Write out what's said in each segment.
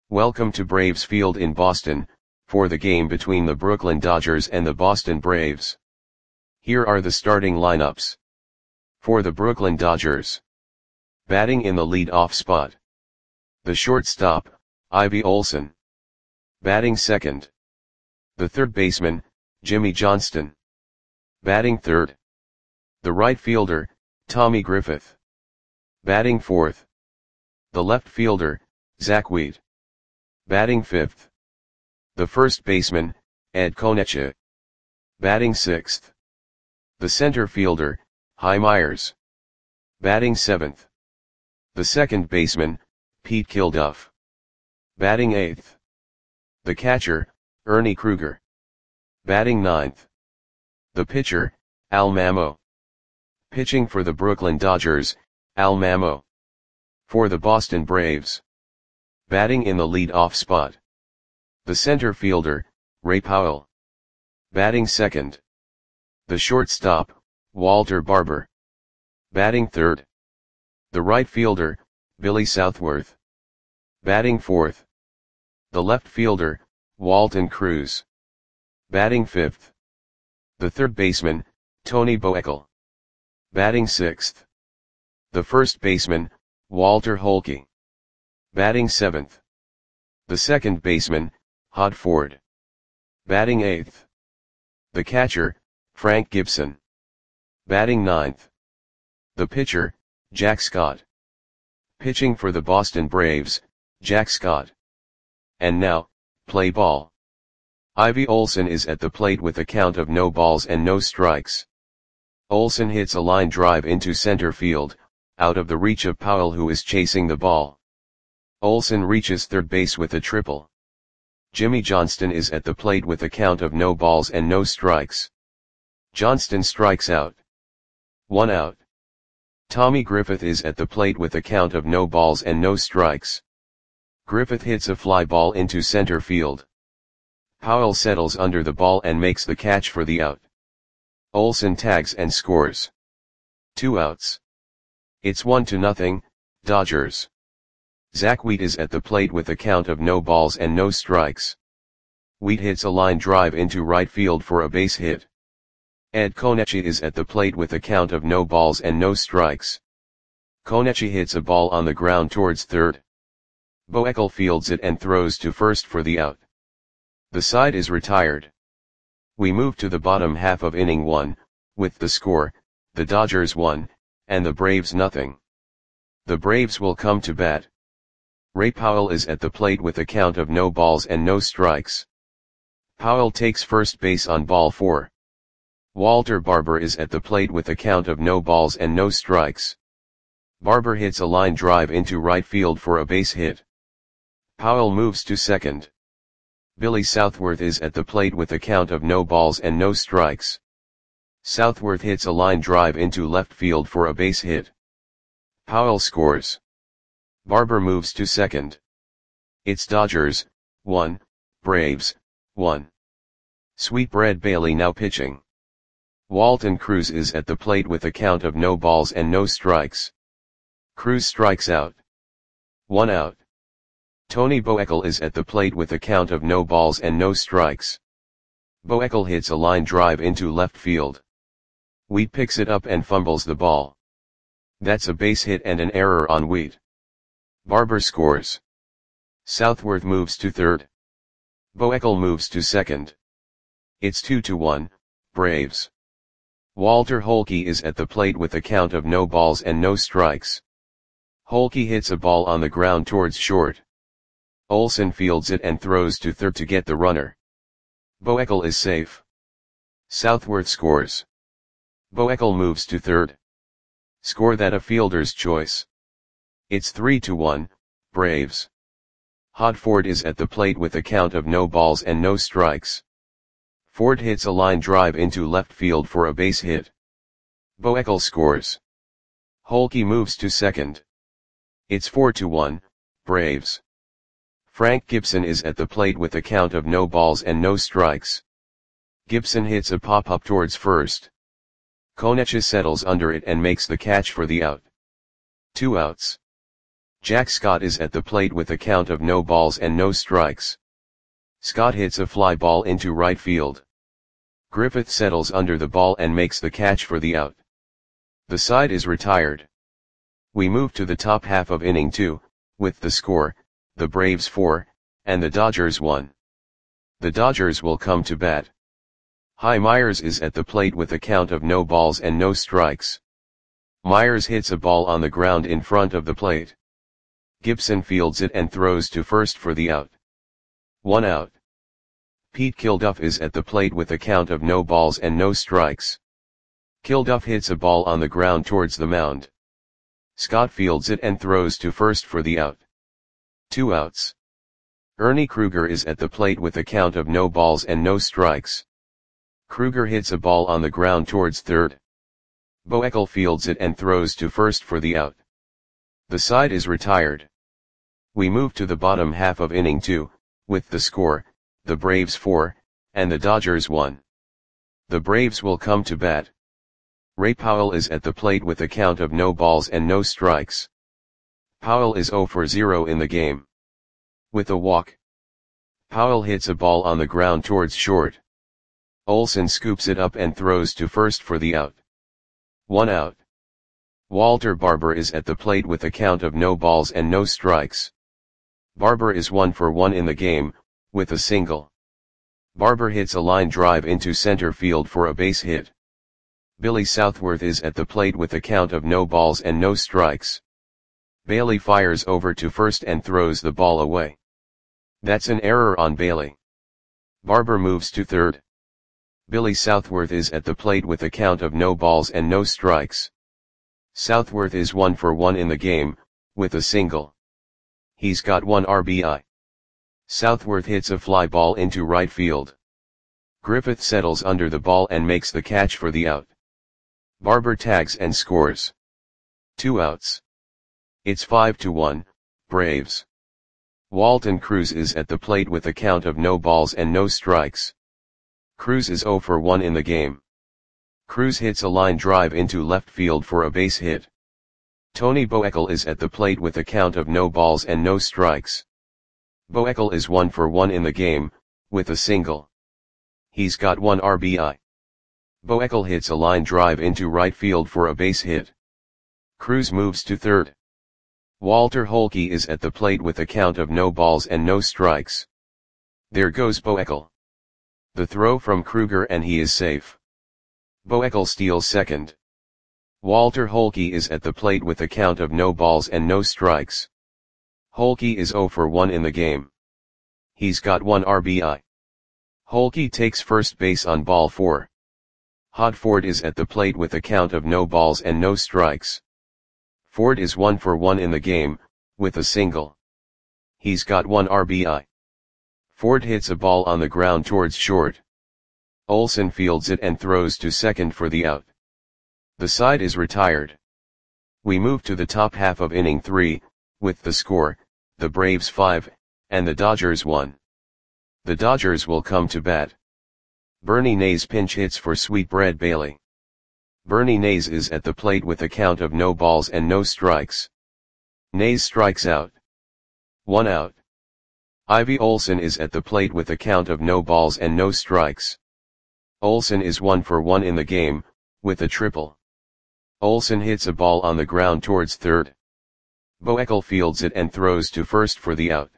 Welcome to Braves Field in Boston, for the game between the Brooklyn Dodgers and the Boston Braves. Here are the starting lineups. For the Brooklyn Dodgers. Batting in the lead-off spot. The shortstop, Ivy Olson. Batting second. The third baseman, Jimmy Johnston. Batting third. The right fielder, Tommy Griffith. Batting fourth. The left fielder, Zach Wheat. Batting fifth. The first baseman, Ed Konecha. Batting sixth. The center fielder, Hy Myers. Batting seventh. The second baseman, Pete Kilduff. Batting eighth. The catcher, Ernie Kruger. Batting ninth. The pitcher, Al Mamo. Pitching for the Brooklyn Dodgers, Al Mamo. For the Boston Braves. Batting in the lead-off spot. The center fielder, Ray Powell. Batting second. The shortstop, Walter Barber. Batting third. The right fielder, Billy Southworth. Batting fourth. The left fielder, Walton Cruz. Batting fifth. The third baseman, Tony Boekel. Batting sixth. The first baseman, Walter Holke. Batting seventh. The second baseman, Hod Ford. Batting eighth. The catcher, Frank Gibson. Batting ninth. The pitcher, Jack Scott. Pitching for the Boston Braves, Jack Scott. And now, play ball. Ivy Olson is at the plate with a count of no balls and no strikes. Olson hits a line drive into center field, out of the reach of Powell, who is chasing the ball. Olson reaches third base with a triple. Jimmy Johnston is at the plate with a count of no balls and no strikes. Johnston strikes out. 1 out. Tommy Griffith is at the plate with a count of no balls and no strikes. Griffith hits a fly ball into center field. Powell settles under the ball and makes the catch for the out. Olson tags and scores. 2 outs. It's 1-0, Dodgers. Zach Wheat is at the plate with a count of no balls and no strikes. Wheat hits a line drive into right field for a base hit. Ed Konecha is at the plate with a count of no balls and no strikes. Konecha hits a ball on the ground towards third. Boekel fields it and throws to first for the out. The side is retired. We move to the bottom half of inning 1, with the score, the Dodgers 1, and the Braves 0. The Braves will come to bat. Ray Powell is at the plate with a count of no balls and no strikes. Powell takes first base on ball 4. Walter Barber is at the plate with a count of no balls and no strikes. Barber hits a line drive into right field for a base hit. Powell moves to second. Billy Southworth is at the plate with a count of no balls and no strikes. Southworth hits a line drive into left field for a base hit. Powell scores. Barber moves to second. It's Dodgers 1, Braves 1. Sweetbread Bailey now pitching. Walton Cruz is at the plate with a count of no balls and no strikes. Cruz strikes out. 1 out. Tony Boekel is at the plate with a count of no balls and no strikes. Boekel hits a line drive into left field. Wheat picks it up and fumbles the ball. That's a base hit and an error on Wheat. Barber scores. Southworth moves to third. Boekel moves to second. It's 2-1, Braves. Walter Holke is at the plate with a count of no balls and no strikes. Holke hits a ball on the ground towards short. Olson fields it and throws to third to get the runner. Boekel is safe. Southworth scores. Boekel moves to third. Score that a fielder's choice. It's 3-1, Braves. Hod Ford is at the plate with a count of no balls and no strikes. Ford hits a line drive into left field for a base hit. Boekel scores. Holke moves to second. It's 4-1, Braves. Frank Gibson is at the plate with a count of no balls and no strikes. Gibson hits a pop-up towards first. Konecha settles under it and makes the catch for the out. 2 outs. Jack Scott is at the plate with a count of no balls and no strikes. Scott hits a fly ball into right field. Griffith settles under the ball and makes the catch for the out. The side is retired. We move to the top half of inning 2, with the score, the Braves 4, and the Dodgers 1. The Dodgers will come to bat. Hy Myers is at the plate with a count of no balls and no strikes. Myers hits a ball on the ground in front of the plate. Gibson fields it and throws to first for the out. 1 out. Pete Kilduff is at the plate with a count of no balls and no strikes. Kilduff hits a ball on the ground towards the mound. Scott fields it and throws to first for the out. 2 outs. Ernie Kruger is at the plate with a count of no balls and no strikes. Kruger hits a ball on the ground towards third. Boeckel fields it and throws to first for the out. The side is retired. We move to the bottom half of inning 2, with the score, the Braves 4, and the Dodgers 1. The Braves will come to bat. Ray Powell is at the plate with a count of no balls and no strikes. Powell is 0 for 0 in the game. With a walk. Powell hits a ball on the ground towards short. Olson scoops it up and throws to first for the out. 1 out. Walter Barber is at the plate with a count of no balls and no strikes. Barber is 1 for 1 in the game, with a single. Barber hits a line drive into center field for a base hit. Billy Southworth is at the plate with a count of no balls and no strikes. Bailey fires over to first and throws the ball away. That's an error on Bailey. Barber moves to third. Billy Southworth is at the plate with a count of no balls and no strikes. Southworth is 1 for 1 in the game, with a single. He's got 1 RBI. Southworth hits a fly ball into right field. Griffith settles under the ball and makes the catch for the out. Barber tags and scores. 2 outs. It's 5-1, Braves. Walton Cruz is at the plate with a count of no balls and no strikes. Cruz is 0 for 1 in the game. Cruz hits a line drive into left field for a base hit. Tony Boeckel is at the plate with a count of no balls and no strikes. Boeckel is 1 for 1 in the game, with a single. He's got 1 RBI. Boeckel hits a line drive into right field for a base hit. Cruz moves to third. Walter Holke is at the plate with a count of no balls and no strikes. There goes Boeckel. The throw from Kruger and he is safe. Boeckel steals second. Walter Holke is at the plate with a count of no balls and no strikes. Holke is 0 for 1 in the game. He's got 1 RBI. Holke takes first base on ball 4. Hod Ford is at the plate with a count of no balls and no strikes. Ford is 1 for 1 in the game, with a single. He's got 1 RBI. Ford hits a ball on the ground towards short. Olson fields it and throws to second for the out. The side is retired. We move to the top half of inning 3, with the score, the Braves 5, and the Dodgers 1. The Dodgers will come to bat. Bernie Nays pinch hits for Sweetbread Bailey. Bernie Nays is at the plate with a count of no balls and no strikes. Nays strikes out. 1 out. Ivy Olson is at the plate with a count of no balls and no strikes. Olson is 1 for 1 in the game, with a triple. Olson hits a ball on the ground towards third. Boeckel fields it and throws to first for the out.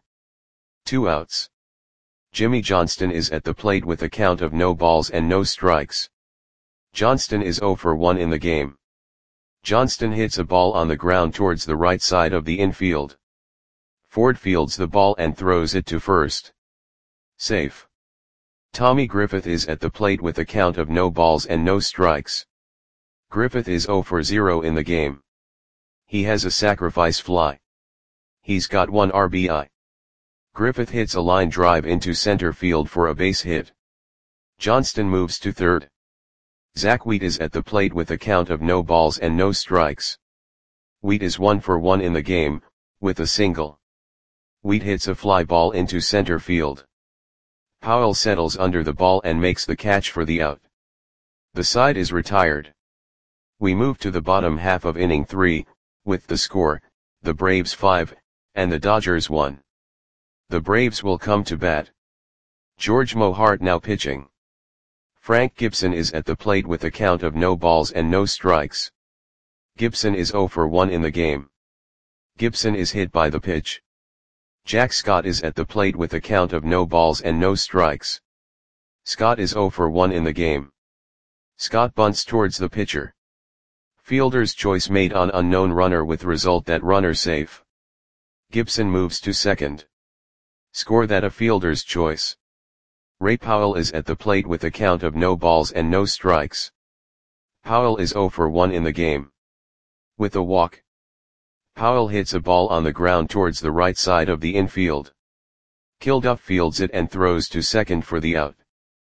2 outs. Jimmy Johnston is at the plate with a count of no balls and no strikes. Johnston is 0 for 1 in the game. Johnston hits a ball on the ground towards the right side of the infield. Ford fields the ball and throws it to first. Safe. Tommy Griffith is at the plate with a count of no balls and no strikes. Griffith is 0 for 0 in the game. He has a sacrifice fly. He's got 1 RBI. Griffith hits a line drive into center field for a base hit. Johnston moves to third. Zach Wheat is at the plate with a count of no balls and no strikes. Wheat is 1 for 1 in the game, with a single. Wheat hits a fly ball into center field. Powell settles under the ball and makes the catch for the out. The side is retired. We move to the bottom half of inning 3, with the score, the Braves 5, and the Dodgers 1. The Braves will come to bat. George Mohart now pitching. Frank Gibson is at the plate with a count of no balls and no strikes. Gibson is 0 for 1 in the game. Gibson is hit by the pitch. Jack Scott is at the plate with a count of no balls and no strikes. Scott is 0 for 1 in the game. Scott bunts towards the pitcher. Fielder's choice made on unknown runner with result that runner safe. Gibson moves to second. Score that a fielder's choice. Ray Powell is at the plate with a count of no balls and no strikes. Powell is 0 for 1 in the game. With a walk. Powell hits a ball on the ground towards the right side of the infield. Kilduff fields it and throws to second for the out.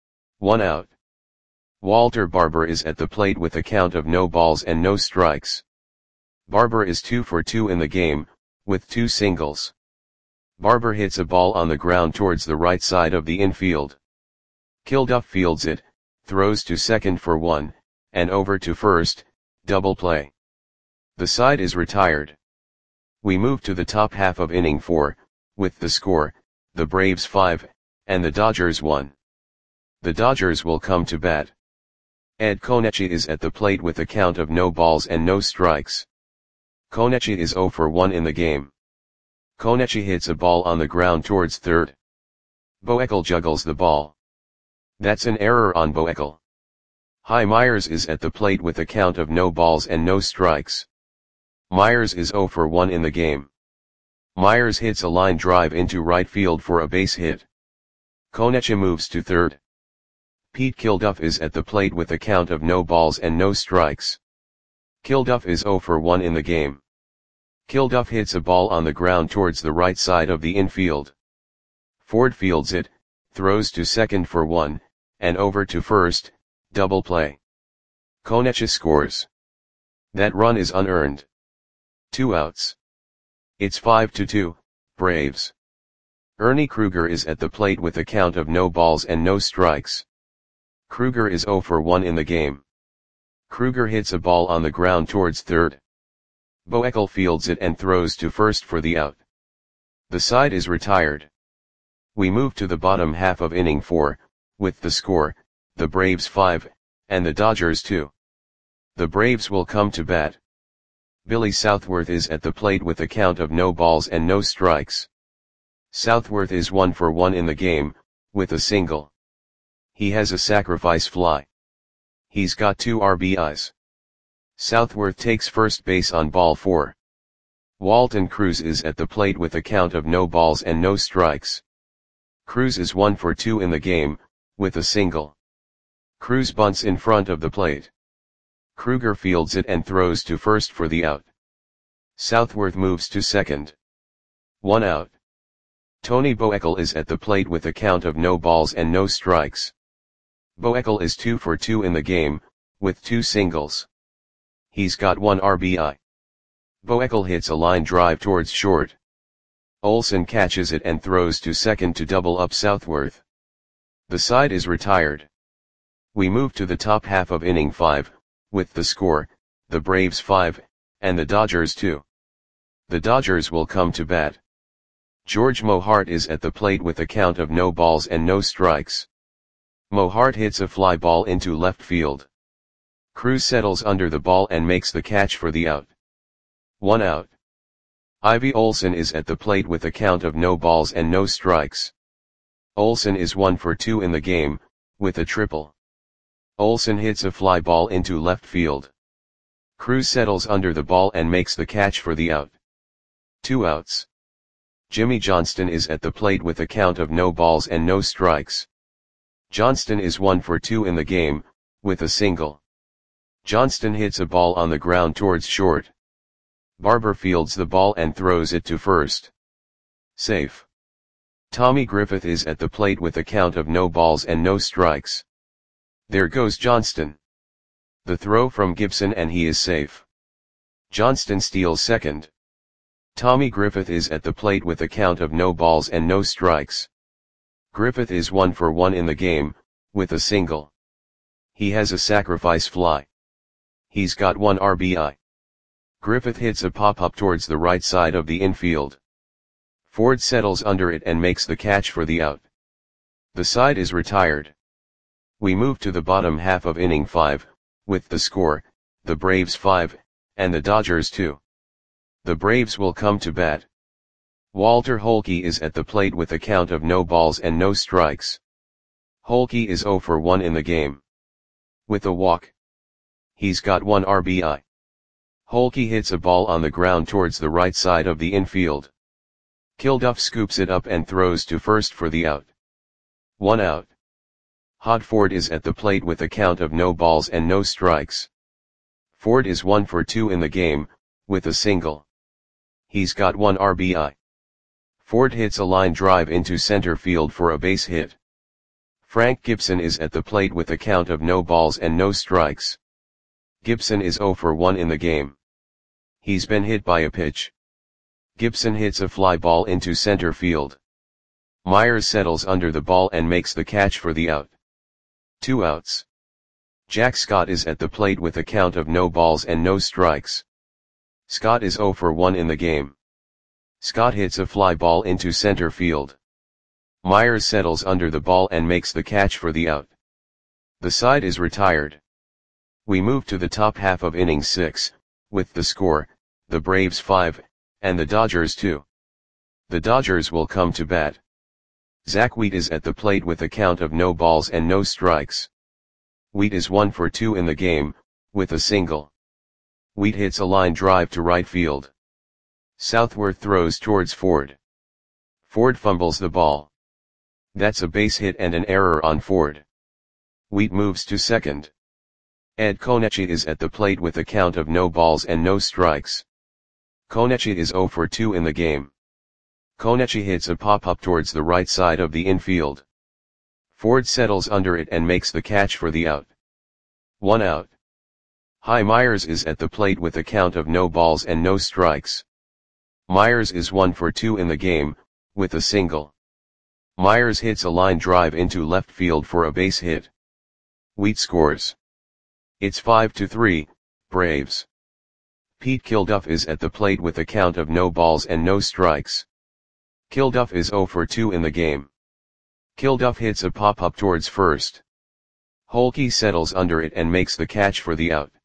1 out. Walter Barber is at the plate with a count of no balls and no strikes. Barber is 2 for 2 in the game, with 2 singles. Barber hits a ball on the ground towards the right side of the infield. Kilduff fields it, throws to second for 1, and over to first, double play. The side is retired. We move to the top half of inning 4, with the score, the Braves 5, and the Dodgers 1. The Dodgers will come to bat. Ed Konechi is at the plate with a count of no balls and no strikes. Konechi is 0 for 1 in the game. Konechi hits a ball on the ground towards third. Boekel juggles the ball. That's an error on Boekel. Hy Myers is at the plate with a count of no balls and no strikes. Myers is 0 for 1 in the game. Myers hits a line drive into right field for a base hit. Konechi moves to third. Pete Kilduff is at the plate with a count of no balls and no strikes. Kilduff is 0 for 1 in the game. Kilduff hits a ball on the ground towards the right side of the infield. Ford fields it, throws to second for 1, and over to first, double play. Konechi scores. That run is unearned. 2 outs. It's 5-2, Braves. Ernie Kruger is at the plate with a count of no balls and no strikes. Kruger is 0 for 1 in the game. Kruger hits a ball on the ground towards third. Boekel fields it and throws to first for the out. The side is retired. We move to the bottom half of inning 4, with the score, the Braves 5, and the Dodgers 2. The Braves will come to bat. Billy Southworth is at the plate with a count of no balls and no strikes. Southworth is 1 for 1 in the game, with a single. He has a sacrifice fly. He's got 2 RBIs. Southworth takes first base on ball 4. Walton Cruz is at the plate with a count of no balls and no strikes. Cruz is 1 for 2 in the game, with a single. Cruz bunts in front of the plate. Kruger fields it and throws to first for the out. Southworth moves to second. 1 out. Tony Boekel is at the plate with a count of no balls and no strikes. Boekel is 2 for 2 in the game, with 2 singles. He's got 1 RBI. Boekel hits a line drive towards short. Olson catches it and throws to second to double up Southworth. The side is retired. We move to the top half of inning 5, with the score, the Braves 5, and the Dodgers 2. The Dodgers will come to bat. George Mohart is at the plate with a count of no balls and no strikes. Mohart hits a fly ball into left field. Cruz settles under the ball and makes the catch for the out. 1 out. Ivy Olson is at the plate with a count of no balls and no strikes. Olson is 1 for 2 in the game, with a triple. Olson hits a fly ball into left field. Cruz settles under the ball and makes the catch for the out. 2 outs. Jimmy Johnston is at the plate with a count of no balls and no strikes. Johnston is 1 for 2 in the game, with a single. Johnston hits a ball on the ground towards short. Barber fields the ball and throws it to first. Safe. Tommy Griffith is at the plate with a count of no balls and no strikes. There goes Johnston. The throw from Gibson and he is safe. Johnston steals second. Tommy Griffith is at the plate with a count of no balls and no strikes. Griffith is 1 for 1 in the game, with a single. He has a sacrifice fly. He's got 1 RBI. Griffith hits a pop-up towards the right side of the infield. Ford settles under it and makes the catch for the out. The side is retired. We move to the bottom half of inning 5, with the score, the Braves 5, and the Dodgers 2. The Braves will come to bat. Walter Holke is at the plate with a count of no balls and no strikes. Holke is 0 for 1 in the game. With a walk. He's got 1 RBI. Holke hits a ball on the ground towards the right side of the infield. Kilduff scoops it up and throws to first for the out. 1 out. Hod Ford is at the plate with a count of no balls and no strikes. Ford is 1 for 2 in the game, with a single. He's got 1 RBI. Ford hits a line drive into center field for a base hit. Frank Gibson is at the plate with a count of no balls and no strikes. Gibson is 0 for 1 in the game. He's been hit by a pitch. Gibson hits a fly ball into center field. Myers settles under the ball and makes the catch for the out. 2 outs. Jack Scott is at the plate with a count of no balls and no strikes. Scott is 0 for 1 in the game. Scott hits a fly ball into center field. Myers settles under the ball and makes the catch for the out. The side is retired. We move to the top half of inning 6, with the score, the Braves 5, and the Dodgers 2. The Dodgers will come to bat. Zach Wheat is at the plate with a count of no balls and no strikes. Wheat is 1 for 2 in the game, with a single. Wheat hits a line drive to right field. Southworth throws towards Ford. Ford fumbles the ball. That's a base hit and an error on Ford. Wheat moves to second. Ed Konechi is at the plate with a count of no balls and no strikes. Konechi is 0 for 2 in the game. Konechi hits a pop-up towards the right side of the infield. Ford settles under it and makes the catch for the out. 1 out. Hy Myers is at the plate with a count of no balls and no strikes. Myers is 1 for 2 in the game, with a single. Myers hits a line drive into left field for a base hit. Wheat scores. It's 5-3, Braves. Pete Kilduff is at the plate with a count of no balls and no strikes. Kilduff is 0 for 2 in the game. Kilduff hits a pop-up towards first. Holke settles under it and makes the catch for the out.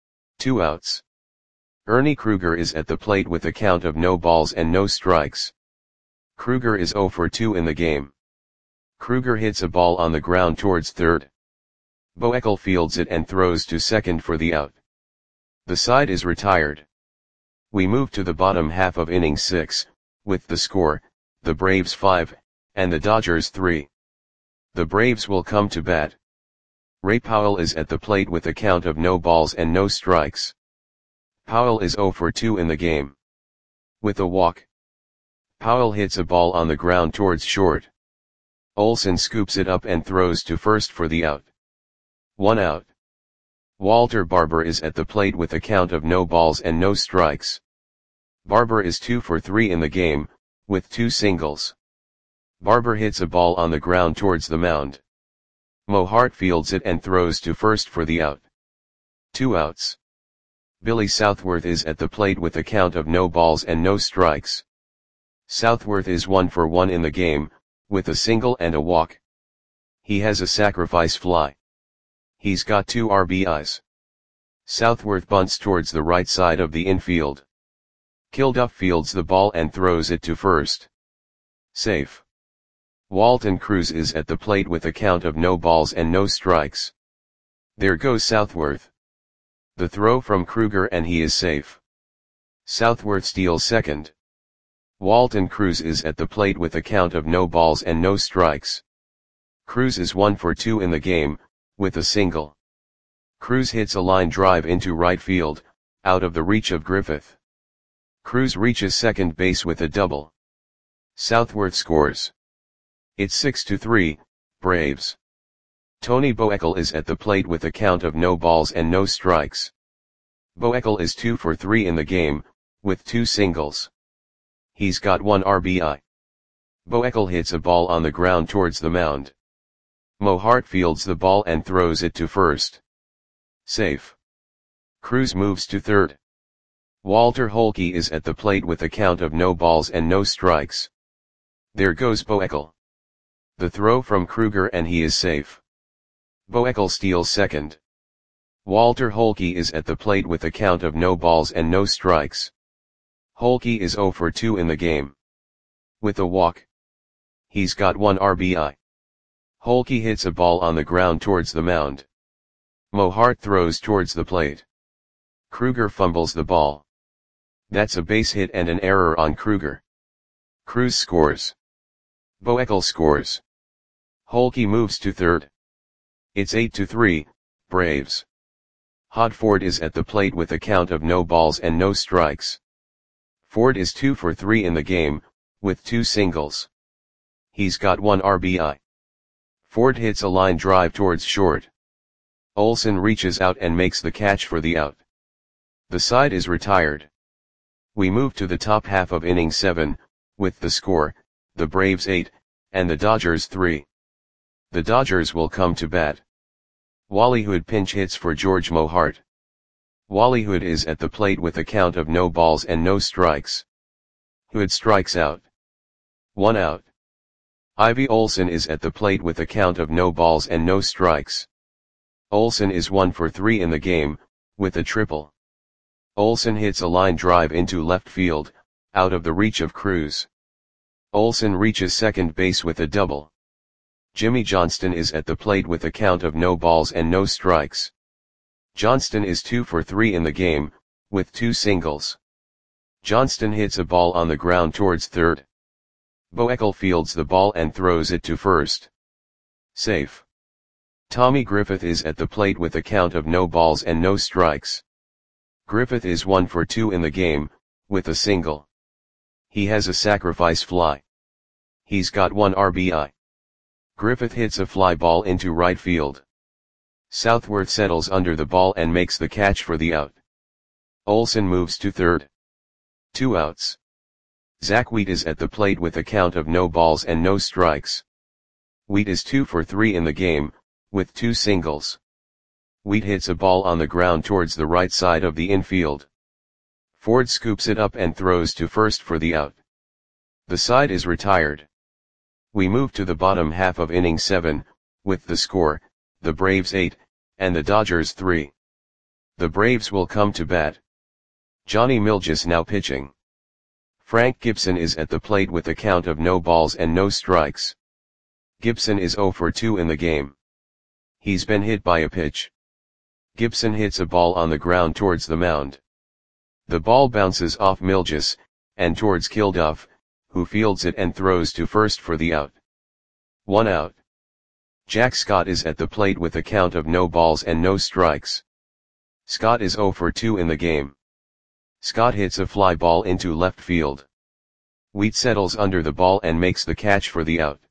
2 outs. Ernie Kruger is at the plate with a count of no balls and no strikes. Kruger is 0 for 2 in the game. Kruger hits a ball on the ground towards third. Boeckel fields it and throws to second for the out. The side is retired. We move to the bottom half of inning 6, with the score, the Braves 5, and the Dodgers 3. The Braves will come to bat. Ray Powell is at the plate with a count of no balls and no strikes. Powell is 0 for 2 in the game. With a walk. Powell hits a ball on the ground towards short. Olson scoops it up and throws to first for the out. 1 out. Walter Barber is at the plate with a count of no balls and no strikes. Barber is 2 for 3 in the game, with 2 singles. Barber hits a ball on the ground towards the mound. Mo Hart fields it and throws to first for the out. 2 outs. Billy Southworth is at the plate with a count of no balls and no strikes. Southworth is 1 for 1 in the game, with a single and a walk. He has a sacrifice fly. He's got 2 RBIs. Southworth bunts towards the right side of the infield. Kilduff fields the ball and throws it to first. Safe. Walton Cruz is at the plate with a count of no balls and no strikes. There goes Southworth. The throw from Kruger and he is safe. Southworth steals second. Walton Cruz is at the plate with a count of no balls and no strikes. Cruz is 1 for 2 in the game, with a single. Cruz hits a line drive into right field, out of the reach of Griffith. Cruz reaches second base with a double. Southworth scores. It's 6-3, Braves. Tony Boeckel is at the plate with a count of no balls and no strikes. Boeckel is 2 for 3 in the game, with 2 singles. He's got 1 RBI. Boeckel hits a ball on the ground towards the mound. Mo Hart fields the ball and throws it to first. Safe. Cruz moves to third. Walter Holke is at the plate with a count of no balls and no strikes. There goes Boeckel. The throw from Kruger and he is safe. Boeckel steals second. Walter Holke is at the plate with a count of no balls and no strikes. Holke is 0 for 2 in the game. With a walk. He's got 1 RBI. Holke hits a ball on the ground towards the mound. Mohart throws towards the plate. Kruger fumbles the ball. That's a base hit and an error on Kruger. Cruz scores. Boeckel scores. Holke moves to third. It's 8-3, Braves. Hod Ford is at the plate with a count of no balls and no strikes. Ford is 2 for 3 in the game, with 2 singles. He's got 1 RBI. Ford hits a line drive towards short. Olson reaches out and makes the catch for the out. The side is retired. We move to the top half of inning 7, with the score, the Braves 8, and the Dodgers 3. The Dodgers will come to bat. Wally Hood pinch hits for George Mohart. Wally Hood is at the plate with a count of no balls and no strikes. Hood strikes out. 1 out. Ivy Olson is at the plate with a count of no balls and no strikes. Olson is 1 for 3 in the game, with a triple. Olson hits a line drive into left field, out of the reach of Cruz. Olson reaches second base with a double. Jimmy Johnston is at the plate with a count of no balls and no strikes. Johnston is 2 for 3 in the game, with 2 singles. Johnston hits a ball on the ground towards third. Boeckel fields the ball and throws it to first. Safe. Tommy Griffith is at the plate with a count of no balls and no strikes. Griffith is 1 for 2 in the game, with a single. He has a sacrifice fly. He's got 1 RBI. Griffith hits a fly ball into right field. Southworth settles under the ball and makes the catch for the out. Olson moves to third. 2 outs. Zach Wheat is at the plate with a count of no balls and no strikes. Wheat is 2 for 3 in the game, with 2 singles. Wheat hits a ball on the ground towards the right side of the infield. Ford scoops it up and throws to first for the out. The side is retired. We move to the bottom half of inning 7, with the score, the Braves 8, and the Dodgers 3. The Braves will come to bat. Johnny Milges now pitching. Frank Gibson is at the plate with a count of no balls and no strikes. Gibson is 0 for 2 in the game. He's been hit by a pitch. Gibson hits a ball on the ground towards the mound. The ball bounces off Milges, and towards Kilduff, who fields it and throws to first for the out. 1 out. Jack Scott is at the plate with a count of no balls and no strikes. Scott is 0 for 2 in the game. Scott hits a fly ball into left field. Wheat settles under the ball and makes the catch for the out.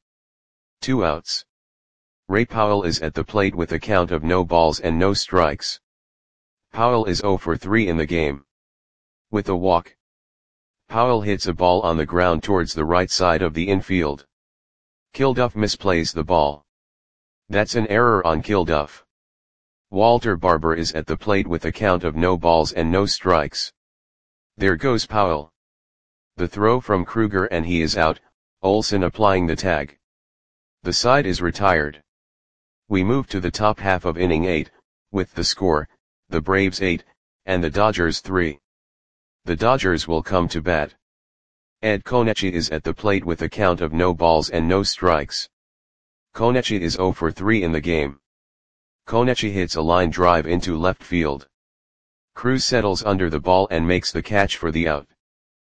2 outs. Ray Powell is at the plate with a count of no balls and no strikes. Powell is 0 for 3 in the game. With a walk. Powell hits a ball on the ground towards the right side of the infield. Kilduff misplays the ball. That's an error on Kilduff. Walter Barber is at the plate with a count of no balls and no strikes. There goes Powell. The throw from Kruger and he is out, Olson applying the tag. The side is retired. We move to the top half of inning 8, with the score, the Braves 8, and the Dodgers 3. The Dodgers will come to bat. Ed Konechi is at the plate with a count of no balls and no strikes. Konechi is 0 for 3 in the game. Konechi hits a line drive into left field. Cruz settles under the ball and makes the catch for the out.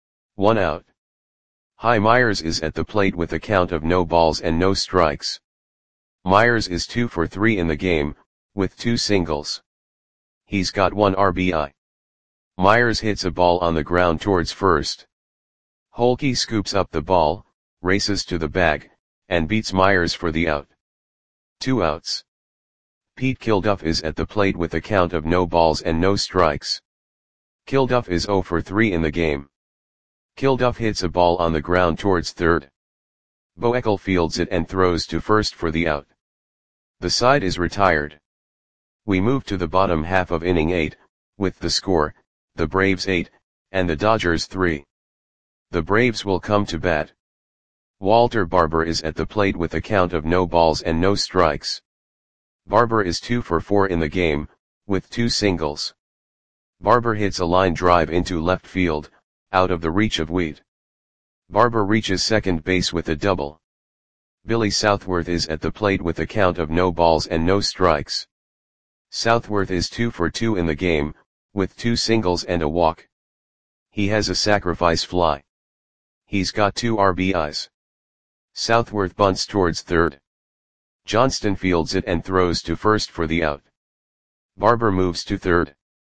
1 out. Hy Myers is at the plate with a count of no balls and no strikes. Myers is 2 for 3 in the game, with 2 singles. He's got 1 RBI. Myers hits a ball on the ground towards first. Holke scoops up the ball, races to the bag, and beats Myers for the out. 2 outs. Pete Kilduff is at the plate with a count of no balls and no strikes. Kilduff is 0 for 3 in the game. Kilduff hits a ball on the ground towards third. Boeckel fields it and throws to first for the out. The side is retired. We move to the bottom half of inning 8, with the score, the Braves 8, and the Dodgers 3. The Braves will come to bat. Walter Barber is at the plate with a count of no balls and no strikes. Barber is 2 for 4 in the game, with 2 singles. Barber hits a line drive into left field, out of the reach of Wheat. Barber reaches second base with a double. Billy Southworth is at the plate with a count of no balls and no strikes. Southworth is 2 for 2 in the game, with 2 singles and a walk. He has a sacrifice fly. He's got 2 RBIs. Southworth bunts towards third. Johnston fields it and throws to first for the out. Barber moves to third.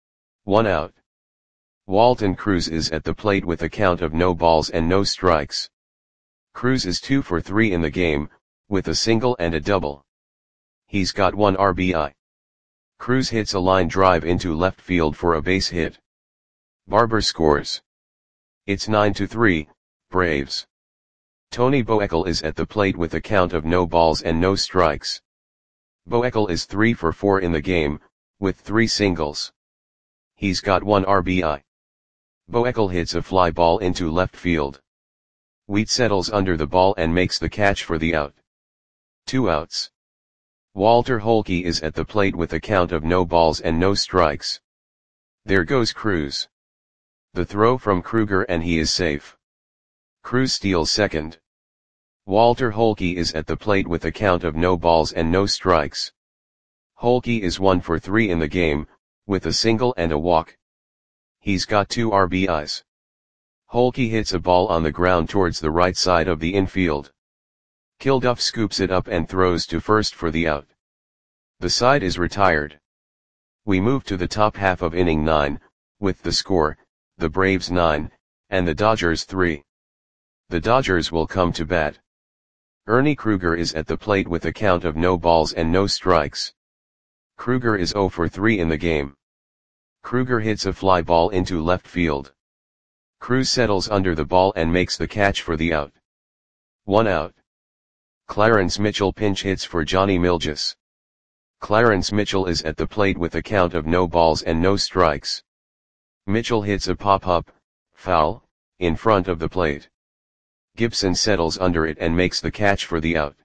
1 out. Walton Cruz is at the plate with a count of no balls and no strikes. Cruz is 2 for 3 in the game, with a single and a double. He's got 1 RBI. Cruz hits a line drive into left field for a base hit. Barber scores. It's 9-3, Braves. Tony Boekel is at the plate with a count of no balls and no strikes. Boekel is 3 for 4 in the game, with 3 singles. He's got 1 RBI. Boekel hits a fly ball into left field. Wheat settles under the ball and makes the catch for the out. 2 outs. Walter Holke is at the plate with a count of no balls and no strikes. There goes Cruz. The throw from Kruger and he is safe. Cruz steals second. Walter Holke is at the plate with a count of no balls and no strikes. Holke is 1 for 3 in the game, with a single and a walk. He's got 2 RBIs. Holke hits a ball on the ground towards the right side of the infield. Kilduff scoops it up and throws to first for the out. The side is retired. We move to the top half of inning 9, with the score, the Braves 9, and the Dodgers 3. The Dodgers will come to bat. Ernie Kruger is at the plate with a count of no balls and no strikes. Kruger is 0 for 3 in the game. Kruger hits a fly ball into left field. Cruz settles under the ball and makes the catch for the out. 1 out. Clarence Mitchell pinch hits for Johnny Milges. Clarence Mitchell is at the plate with a count of no balls and no strikes. Mitchell hits a pop-up, foul, in front of the plate. Gibson settles under it and makes the catch for the out.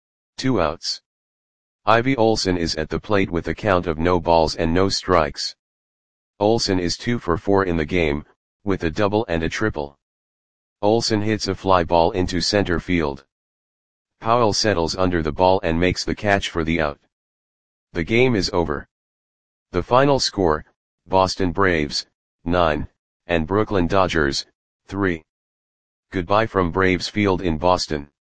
2 outs. Ivy Olson is at the plate with a count of no balls and no strikes. Olson is 2 for 4 in the game, with a double and a triple. Olson hits a fly ball into center field. Powell settles under the ball and makes the catch for the out. The game is over. The final score, Boston Braves, 9, and Brooklyn Dodgers, 3. Goodbye from Braves Field in Boston.